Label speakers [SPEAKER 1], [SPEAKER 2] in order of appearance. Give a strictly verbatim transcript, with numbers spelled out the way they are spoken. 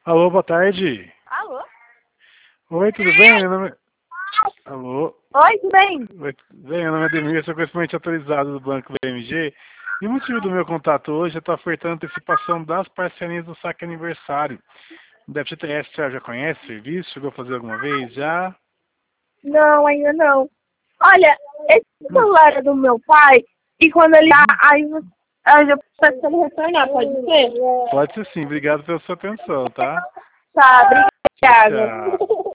[SPEAKER 1] Alô, boa tarde.
[SPEAKER 2] Alô?
[SPEAKER 1] Oi, tudo bem? Meu nome... é- Alô?
[SPEAKER 2] Oi, tudo bem?
[SPEAKER 1] Oi, tudo bem? Meu nome é Demir, eu sou correspondente atualizado do Banco B M G. E o motivo do meu contato hoje é estar ofertando antecipação das parcelinhas do saque aniversário. Do F G T S, você já conhece o serviço? Chegou a fazer alguma vez? Já?
[SPEAKER 2] Não, ainda não. Olha, esse
[SPEAKER 1] Hum.
[SPEAKER 2] celular é do meu pai e quando ele
[SPEAKER 1] Uhum.
[SPEAKER 2] tá, aí você- aí eu peço pra ele retornar, pode ser?
[SPEAKER 1] Pode ser sim, obrigado pela sua atenção, tá?
[SPEAKER 2] Tá,
[SPEAKER 1] Tchau,
[SPEAKER 2] obrigada.
[SPEAKER 1] tchau.